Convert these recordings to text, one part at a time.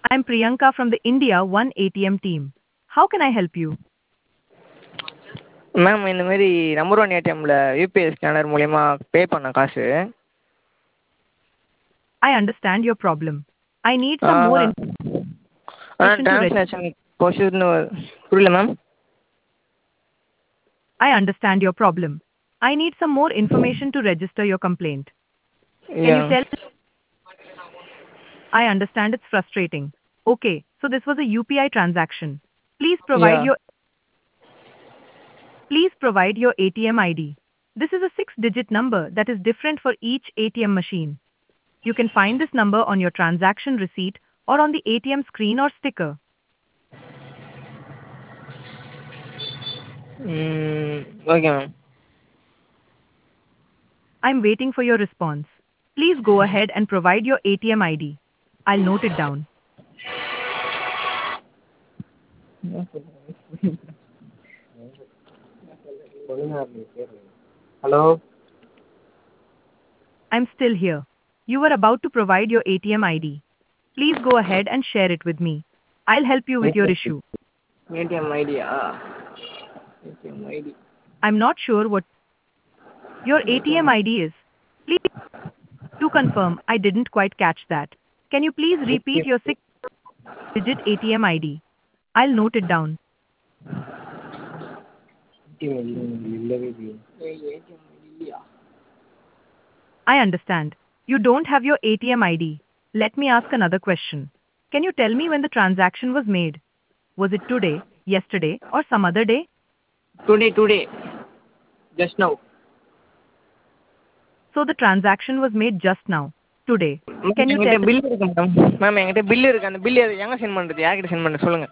I'm Priyanka from the India One ATM team. How can I help you? Ma'am இந்த மாதிரி number one ஏடிஎம்மில் UPI scanner மூலிமா pay பண்ணேன் காசு. I understand your problem. I need some more information to translation ப்ரொசீஜர்னு புரியல ma'am. I understand your problem. I need some more information to register your complaint. Can you tell? I understand it's frustrating. Okay, so this was a UPI transaction. Please provide Yeah. your Please provide your ATM ID. This is a 6-digit number that is different for each ATM machine. You can find this number on your transaction receipt or on the ATM screen or sticker. Okay ma'am. I'm waiting for your response. Please go ahead and provide your ATM ID. I'll note it down. Hello. I'm still here. You were about to provide your ATM ID. Please go ahead and share it with me. I'll help you with your issue. ATM idea? ATM ID I'm not sure what your ATM ID is. Please, to confirm, I didn't quite catch that. Can you please repeat your 6-digit ATM ID? I'll note it down. I understand. You don't have your ATM ID. Let me ask another question. Can you tell me when the transaction was made? Was it today, yesterday, or some other day? Today just now. So the transaction was made just now, today. Can you என்கிட்ட tell bill இருக்கு ma'am. Ma'am என்கிட்ட bill இருக்கு. அந்த bill எங்கே send பண்ணுறது? யார்கிட்ட send பண்ணுறது சொல்லுங்கள்.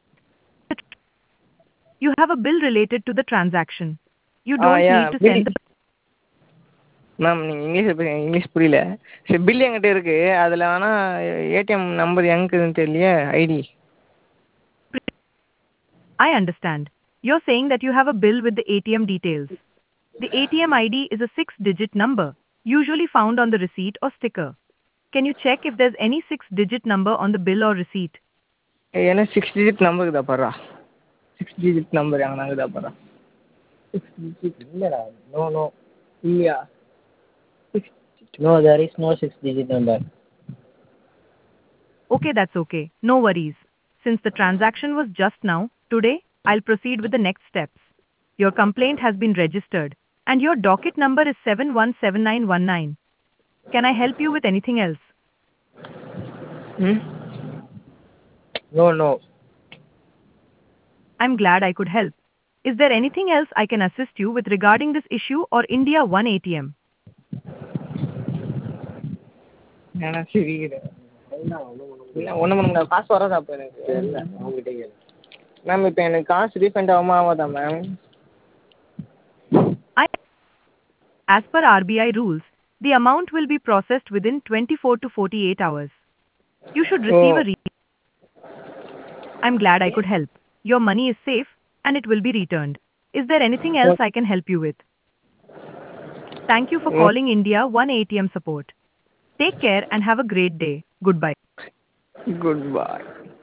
you have a bill related to the transaction? You don't yeah need to bill. send the ma'am நீங்கள் இங்கிலீஷ் புரியல. சரி பில் என்கிட்ட இருக்குது. அதில் வேணால் ஏடிஎம் நம்பர் எங்கேன்னு தெரியலையே ID. I understand. You're saying that you have a bill with the ATM details. The ATM ID is a 6-digit number, usually found on the receipt or sticker. Can you check if there's any 6-digit number on the bill or receipt? ஏன்னா 6 digit நம்பருக்கு தான் படுறா. 6 digit number எங்கனாங்க தான் படுறா. 6 digit இல்லைடா. No இல்லையா? 6 No, there is no 6-digit number. Okay, that's okay. No worries. Since the transaction was just now, today, I'll proceed with the next steps. Your complaint has been registered, and your docket number is 717919. Can I help you with anything else? No. I'm glad I could help. Is there anything else I can assist you with regarding this issue or India One ATM? ஏன்னா சரி இல்லை ஒன்றும் பண்ண முடியாது. காசு வராதா அப்போ எனக்கு? இல்லை அவங்ககிட்ட கேளு மேம். இப்போ எனக்கு காசு ரீஃபண்ட் ஆகாதா ma'am? I, as per RBI rules, the amount will be processed within 24 to 48 hours. You should oh. receive a I'm glad I could help. Your money is safe and it will be returned. Is there anything else I can help you with? Thank you for calling India One ATM support. Take care and have a great day. Goodbye. Good bye.